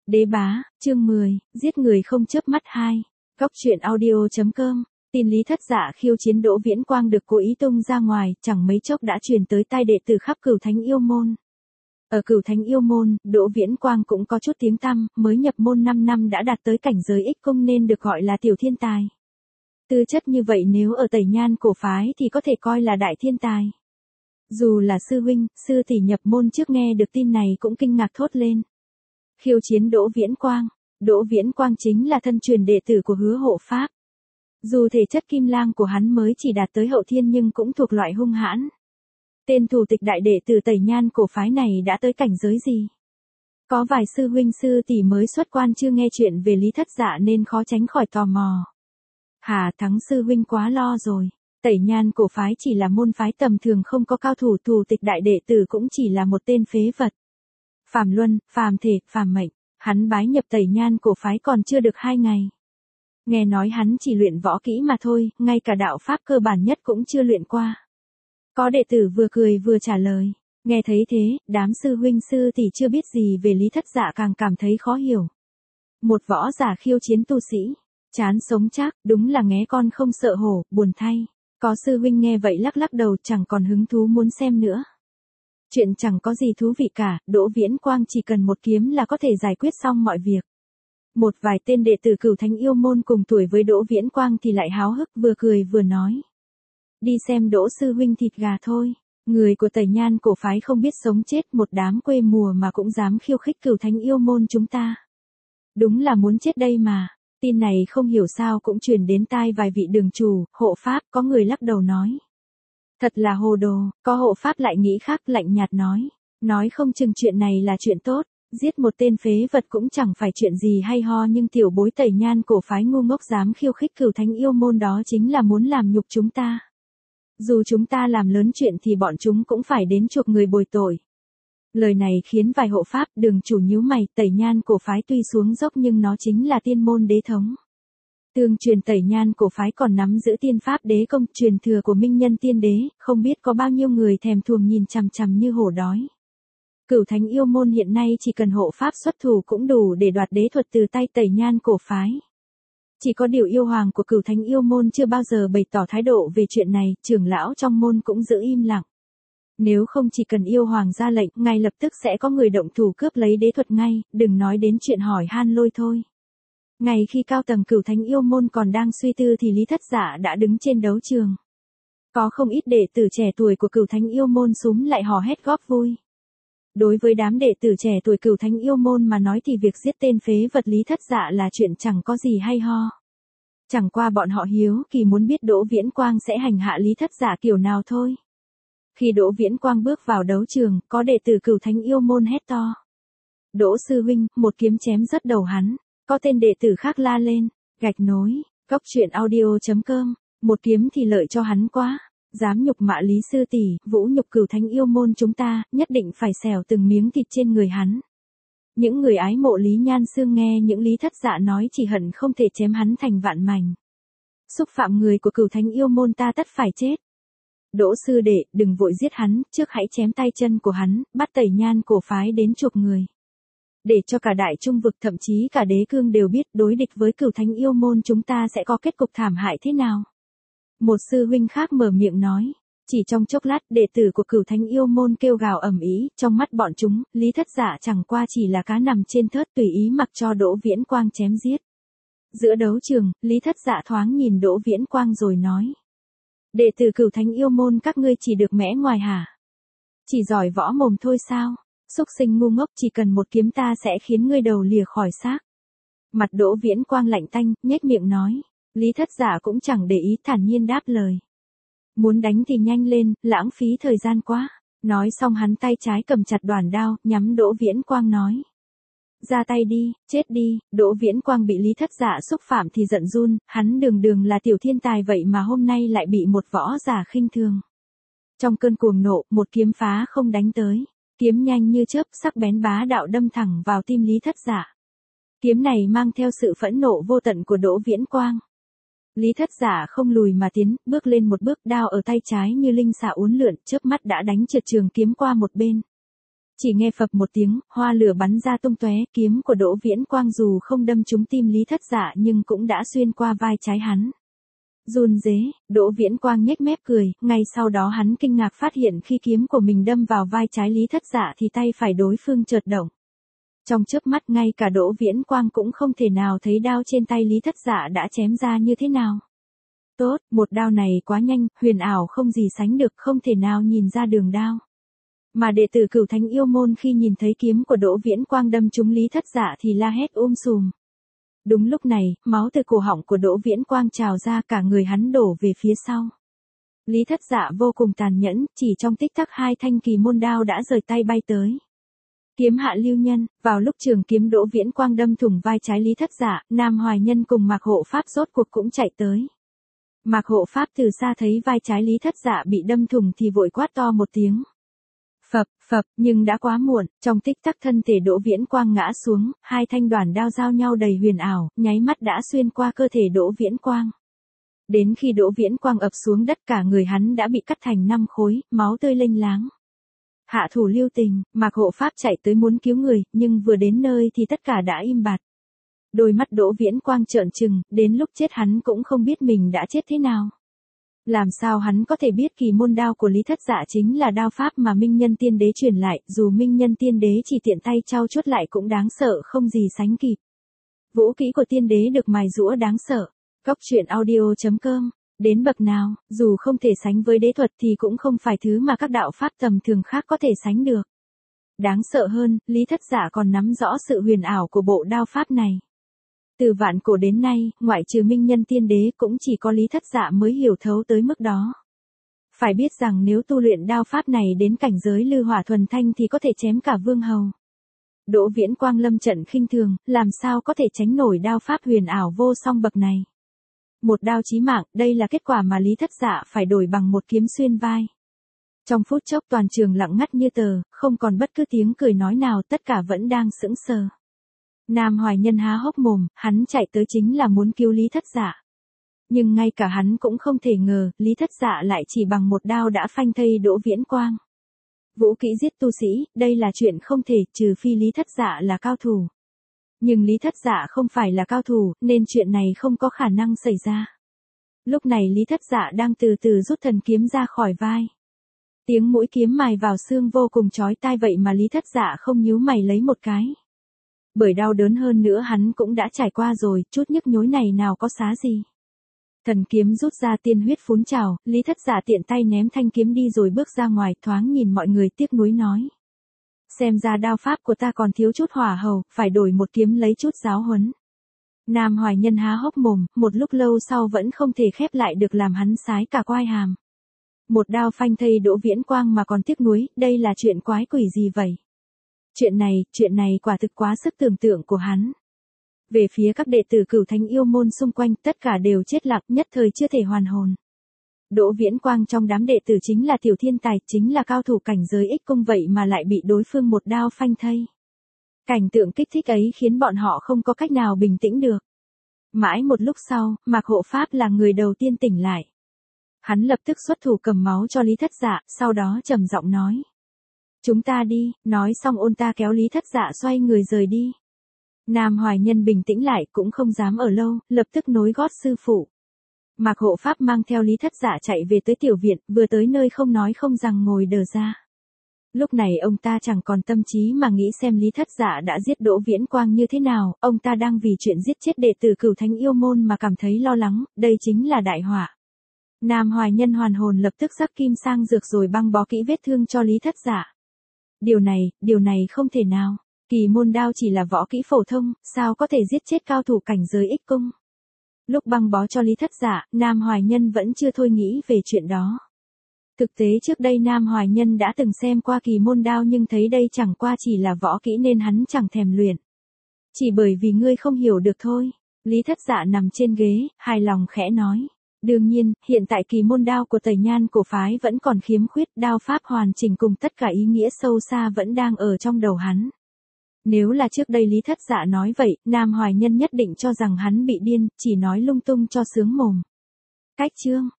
Đế bá, chương 10, giết người không chớp mắt 2. Góc truyện audio.com. Tin Lý Thất Dạ khiêu chiến Đỗ Viễn Quang được cố ý tung ra ngoài, chẳng mấy chốc đã truyền tới tai đệ tử khắp Cửu Thánh Yêu Môn. Ở Cửu Thánh Yêu Môn, Đỗ Viễn Quang cũng có chút tiếng tăm, mới nhập môn 5 năm đã đạt tới cảnh giới ích cung nên được gọi là tiểu thiên tài. Tư chất như vậy nếu ở Tẩy Nhan cổ phái thì có thể coi là đại thiên tài. Dù là sư huynh, sư tỷ nhập môn trước nghe được tin này cũng kinh ngạc thốt lên. Khiêu chiến Đỗ Viễn Quang. Đỗ Viễn Quang chính là thân truyền đệ tử của Hứa Hộ Pháp. Dù thể chất kim lang của hắn mới chỉ đạt tới hậu thiên nhưng cũng thuộc loại hung hãn. Tên thủ tịch đại đệ tử Tẩy Nhan cổ phái này đã tới cảnh giới gì? Có vài sư huynh sư tỷ mới xuất quan chưa nghe chuyện về Lý Thất Dạ nên khó tránh khỏi tò mò. Hà Thắng sư huynh quá lo rồi. Tẩy Nhan cổ phái chỉ là môn phái tầm thường không có cao thủ, thủ tịch đại đệ tử cũng chỉ là một tên phế vật. Phàm luân, phàm thể, phàm mệnh, hắn bái nhập Tẩy Nhan cổ phái còn chưa được 2 ngày. Nghe nói hắn chỉ luyện võ kỹ mà thôi, ngay cả đạo pháp cơ bản nhất cũng chưa luyện qua. Có đệ tử vừa cười vừa trả lời. Nghe thấy thế, đám sư huynh sư tỷ chưa biết gì về Lý Thất Dạ càng cảm thấy khó hiểu. Một võ giả khiêu chiến tu sĩ, chán sống chắc, đúng là nghé con không sợ hổ, buồn thay. Có sư huynh nghe vậy lắc lắc đầu chẳng còn hứng thú muốn xem nữa. Chuyện chẳng có gì thú vị cả, Đỗ Viễn Quang chỉ cần một kiếm là có thể giải quyết xong mọi việc. Một vài tên đệ tử Cửu Thánh Yêu Môn cùng tuổi với Đỗ Viễn Quang thì lại háo hức vừa cười vừa nói. Đi xem Đỗ sư huynh thịt gà thôi. Người của Tẩy Nhan cổ phái không biết sống chết, một đám quê mùa mà cũng dám khiêu khích Cửu Thánh Yêu Môn chúng ta. Đúng là muốn chết đây mà. Tin này không hiểu sao cũng truyền đến tai vài vị đường chủ, hộ pháp, có người lắc đầu nói. Thật là hồ đồ, có hộ pháp lại nghĩ khác, lạnh nhạt nói. Nói không chừng chuyện này là chuyện tốt, giết một tên phế vật cũng chẳng phải chuyện gì hay ho, nhưng tiểu bối Tẩy Nhan cổ phái ngu ngốc dám khiêu khích Cửu Thánh Yêu Môn đó chính là muốn làm nhục chúng ta. Dù chúng ta làm lớn chuyện thì bọn chúng cũng phải đến chuộc người bồi tội. Lời này khiến vài hộ pháp đường chủ nhíu mày. Tẩy Nhan cổ phái tuy xuống dốc nhưng nó chính là tiên môn đế thống. Tương truyền Tẩy Nhan cổ phái còn nắm giữ tiên pháp đế công, truyền thừa của minh nhân tiên đế, không biết có bao nhiêu người thèm thuồng nhìn chằm chằm như hổ đói. Cửu Thánh Yêu Môn hiện nay chỉ cần hộ pháp xuất thủ cũng đủ để đoạt đế thuật từ tay Tẩy Nhan cổ phái. Chỉ có điều yêu hoàng của Cửu Thánh Yêu Môn chưa bao giờ bày tỏ thái độ về chuyện này, trưởng lão trong môn cũng giữ im lặng. Nếu không chỉ cần yêu hoàng ra lệnh, ngay lập tức sẽ có người động thủ cướp lấy đế thuật ngay, đừng nói đến chuyện hỏi han lôi thôi. Ngay khi cao tầng Cửu Thánh Yêu Môn còn đang suy tư thì Lý Thất Dạ đã đứng trên đấu trường. Có không ít đệ tử trẻ tuổi của Cửu Thánh Yêu Môn xúm lại hò hét góp vui. Đối với đám đệ tử trẻ tuổi Cửu Thánh Yêu Môn mà nói thì việc giết tên phế vật Lý Thất Dạ là chuyện chẳng có gì hay ho. Chẳng qua bọn họ hiếu kỳ muốn biết Đỗ Viễn Quang sẽ hành hạ Lý Thất Dạ kiểu nào thôi. Khi Đỗ Viễn Quang bước vào đấu trường, có đệ tử Cửu Thánh Yêu Môn hét to. Đỗ sư huynh, một kiếm chém rớt đầu hắn. Có tên đệ tử khác la lên. Gạch nối, góc truyện audio.com. Một kiếm thì lợi cho hắn quá. Dám nhục mạ Lý sư tỷ, vũ nhục Cửu Thánh Yêu Môn chúng ta, nhất định phải xẻo từng miếng thịt trên người hắn. Những người ái mộ Lý Nhan Xương nghe những Lý Thất Dạ nói chỉ hận không thể chém hắn thành vạn mảnh. Xúc phạm người của Cửu Thánh Yêu Môn ta tất phải chết. Đỗ sư đệ, đừng vội giết hắn, trước hãy chém tay chân của hắn, bắt Tẩy Nhan cổ phái đến chuộc người. Để cho cả đại trung vực thậm chí cả đế cương đều biết đối địch với Cửu Thánh Yêu Môn chúng ta sẽ có kết cục thảm hại thế nào. Một sư huynh khác mở miệng nói. Chỉ trong chốc lát, đệ tử của Cửu Thánh Yêu Môn kêu gào ầm ĩ, trong mắt bọn chúng, Lý Thất Dạ chẳng qua chỉ là cá nằm trên thớt tùy ý mặc cho Đỗ Viễn Quang chém giết. Giữa đấu trường, Lý Thất Dạ thoáng nhìn Đỗ Viễn Quang rồi nói. Đệ tử Cửu Thánh Yêu Môn các ngươi chỉ được mẽ ngoài hả? Chỉ giỏi võ mồm thôi sao? Xúc sinh ngu ngốc, chỉ cần một kiếm ta sẽ khiến ngươi đầu lìa khỏi xác. Mặt Đỗ Viễn Quang lạnh tanh, nhếch miệng nói. Lý Thất Dạ cũng chẳng để ý, thản nhiên đáp lời. Muốn đánh thì nhanh lên, lãng phí thời gian quá. Nói xong hắn tay trái cầm chặt đoản đao, nhắm Đỗ Viễn Quang nói. Ra tay đi, chết đi. Đỗ Viễn Quang bị Lý Thất Dạ xúc phạm thì giận run, hắn đường đường là tiểu thiên tài vậy mà hôm nay lại bị một võ giả khinh thường. Trong cơn cuồng nộ, một kiếm phá không đánh tới. Kiếm nhanh như chớp, sắc bén bá đạo đâm thẳng vào tim Lý Thất Dạ. Kiếm này mang theo sự phẫn nộ vô tận của Đỗ Viễn Quang. Lý Thất Dạ không lùi mà tiến, bước lên một bước, đao ở tay trái như linh xà uốn lượn, chớp mắt đã đánh trượt trường kiếm qua một bên. Chỉ nghe phập một tiếng, hoa lửa bắn ra tung tóe, kiếm của Đỗ Viễn Quang dù không đâm trúng tim Lý Thất Dạ nhưng cũng đã xuyên qua vai trái hắn. Run rế, Đỗ Viễn Quang nhếch mép cười, ngay sau đó hắn kinh ngạc phát hiện khi kiếm của mình đâm vào vai trái Lý Thất Dạ thì tay phải đối phương chợt động. Trong chớp mắt ngay cả Đỗ Viễn Quang cũng không thể nào thấy đao trên tay Lý Thất Dạ đã chém ra như thế nào. Tốt, một đao này quá nhanh, huyền ảo không gì sánh được, không thể nào nhìn ra đường đao. Mà đệ tử Cửu Thánh Yêu Môn khi nhìn thấy kiếm của Đỗ Viễn Quang đâm trúng Lý Thất Dạ thì la hét sùm. Đúng lúc này, máu từ cổ họng của Đỗ Viễn Quang trào ra, cả người hắn đổ về phía sau. Lý Thất Dạ vô cùng tàn nhẫn, chỉ trong tích tắc hai thanh kỳ môn đao đã rời tay bay tới. Kiếm hạ lưu nhân, vào lúc trường kiếm Đỗ Viễn Quang đâm thủng vai trái Lý Thất Dạ, Nam Hoài Nhân cùng Mạc Hộ Pháp rốt cuộc cũng chạy tới. Mạc Hộ Pháp từ xa thấy vai trái Lý Thất Dạ bị đâm thủng thì vội quát to một tiếng. Phập, phập, nhưng đã quá muộn, trong tích tắc thân thể Đỗ Viễn Quang ngã xuống, hai thanh đoản đao giao nhau đầy huyền ảo, nháy mắt đã xuyên qua cơ thể Đỗ Viễn Quang. Đến khi Đỗ Viễn Quang ập xuống đất cả người hắn đã bị cắt thành 5 khối, máu tươi lênh láng. Hạ thủ lưu tình, Mạc Hộ Pháp chạy tới muốn cứu người, nhưng vừa đến nơi thì tất cả đã im bặt. Đôi mắt Đỗ Viễn Quang trợn trừng, đến lúc chết hắn cũng không biết mình đã chết thế nào. Làm sao hắn có thể biết kỳ môn đao của Lý Thất Dạ chính là đao pháp mà Minh Nhân Tiên Đế truyền lại, dù Minh Nhân Tiên Đế chỉ tiện tay trao chuốt lại cũng đáng sợ không gì sánh kịp. Vũ kỹ của tiên đế được mài giũa đáng sợ. Cóc truyện audio.com. Đến bậc nào, dù không thể sánh với đế thuật thì cũng không phải thứ mà các đạo pháp tầm thường khác có thể sánh được. Đáng sợ hơn, Lý Thất Dạ còn nắm rõ sự huyền ảo của bộ đao pháp này. Từ vạn cổ đến nay, ngoại trừ Minh Nhân Tiên Đế cũng chỉ có Lý Thất Dạ mới hiểu thấu tới mức đó. Phải biết rằng nếu tu luyện đao pháp này đến cảnh giới lư hỏa thuần thanh thì có thể chém cả vương hầu. Đỗ Viễn Quang lâm trận khinh thường, làm sao có thể tránh nổi đao pháp huyền ảo vô song bậc này. Một đao chí mạng, đây là kết quả mà Lý Thất Dạ phải đổi bằng một kiếm xuyên vai. Trong phút chốc toàn trường lặng ngắt như tờ, không còn bất cứ tiếng cười nói nào, tất cả vẫn đang sững sờ. Nam Hoài Nhân há hốc mồm, hắn chạy tới chính là muốn cứu Lý Thất Dạ. Nhưng ngay cả hắn cũng không thể ngờ, Lý Thất Dạ lại chỉ bằng một đao đã phanh thây Đỗ Viễn Quang. Vũ kỹ giết tu sĩ, đây là chuyện không thể, trừ phi Lý Thất Dạ là cao thủ. Nhưng Lý Thất Dạ không phải là cao thủ, nên chuyện này không có khả năng xảy ra. Lúc này Lý Thất Dạ đang từ từ rút thần kiếm ra khỏi vai. Tiếng mũi kiếm mài vào xương vô cùng chói tai, vậy mà Lý Thất Dạ không nhíu mày lấy một cái. Bởi đau đớn hơn nữa hắn cũng đã trải qua rồi, chút nhức nhối này nào có xá gì. Thần kiếm rút ra, tiên huyết phún trào, Lý Thất Dạ tiện tay ném thanh kiếm đi rồi bước ra ngoài, thoáng nhìn mọi người tiếc nuối nói. Xem ra đao pháp của ta còn thiếu chút hỏa hầu, phải đổi một kiếm lấy chút giáo huấn. Nam Hoài Nhân há hốc mồm, một lúc lâu sau vẫn không thể khép lại được, làm hắn sái cả quai hàm. Một đao phanh thây Đỗ Viễn Quang mà còn tiếc nuối, đây là chuyện quái quỷ gì vậy? Chuyện này quả thực quá sức tưởng tượng của hắn. Về phía các đệ tử Cửu Thánh Yêu Môn xung quanh, tất cả đều chết lặng, nhất thời chưa thể hoàn hồn. Đỗ Viễn Quang trong đám đệ tử chính là tiểu thiên tài, chính là cao thủ cảnh giới ích cung, vậy mà lại bị đối phương một đao phanh thây. Cảnh tượng kích thích ấy khiến bọn họ không có cách nào bình tĩnh được. Mãi một lúc sau, Mạc Hộ Pháp là người đầu tiên tỉnh lại. Hắn lập tức xuất thủ cầm máu cho Lý Thất Dạ, sau đó trầm giọng nói. Chúng ta đi, nói xong ôn ta kéo Lý Thất Dạ xoay người rời đi. Nam Hoài Nhân bình tĩnh lại, cũng không dám ở lâu, lập tức nối gót sư phụ. Mạc Hộ Pháp mang theo Lý Thất Dạ chạy về tới tiểu viện, vừa tới nơi không nói không rằng ngồi đờ ra. Lúc này ông ta chẳng còn tâm trí mà nghĩ xem Lý Thất Dạ đã giết Đỗ Viễn Quang như thế nào, ông ta đang vì chuyện giết chết đệ tử Cửu Thánh Yêu Môn mà cảm thấy lo lắng, đây chính là đại họa. Nam Hoài Nhân hoàn hồn lập tức rắc kim sang dược rồi băng bó kỹ vết thương cho Lý Thất Dạ. Điều này không thể nào, kỳ môn đao chỉ là võ kỹ phổ thông, sao có thể giết chết cao thủ cảnh giới ích cung. Lúc băng bó cho Lý Thất Dạ, Nam Hoài Nhân vẫn chưa thôi nghĩ về chuyện đó. Thực tế trước đây Nam Hoài Nhân đã từng xem qua kỳ môn đao nhưng thấy đây chẳng qua chỉ là võ kỹ nên hắn chẳng thèm luyện. Chỉ bởi vì ngươi không hiểu được thôi. Lý Thất Dạ nằm trên ghế, hài lòng khẽ nói. Đương nhiên, hiện tại kỳ môn đao của Tây Nhan cổ phái vẫn còn khiếm khuyết, đao pháp hoàn chỉnh cùng tất cả ý nghĩa sâu xa vẫn đang ở trong đầu hắn. Nếu là trước đây Lý Thất Dạ nói vậy, Nam Hoài Nhân nhất định cho rằng hắn bị điên, chỉ nói lung tung cho sướng mồm. Cách chương